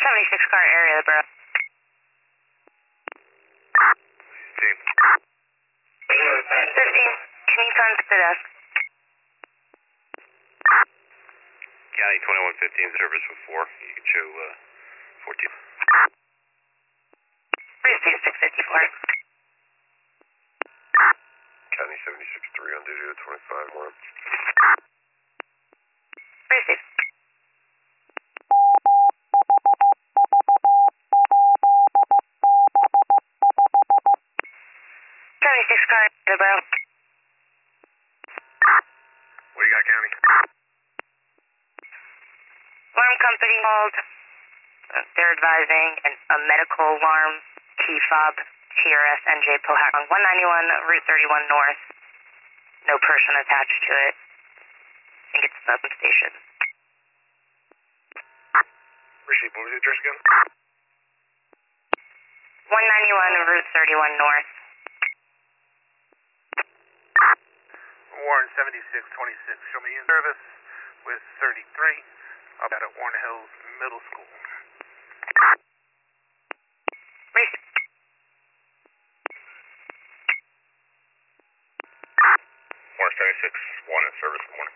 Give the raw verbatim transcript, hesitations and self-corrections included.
seventy-six car area, bro. Team. fifteen, can you come to the desk? County twenty-one fifteen service with four. You can show uh, fourteen. Receive six fifty-four. County seventy-six three on duty at twenty-five one. Receive. seventy-six car area, bro. What do you got, County? Alarm company called. Uh, they're advising an, a medical alarm, key fob, T R S, N J Pohack on one ninety-one, Route thirty-one North. No person attached to it. I think it's a substation. Receive, what was the address again? one ninety-one, Route thirty-one North. Warren seventy-six twenty-six. Show me in service with thirty-three. I'm at Warren Hills Middle School. Receive. Warren seventy-six one in service one.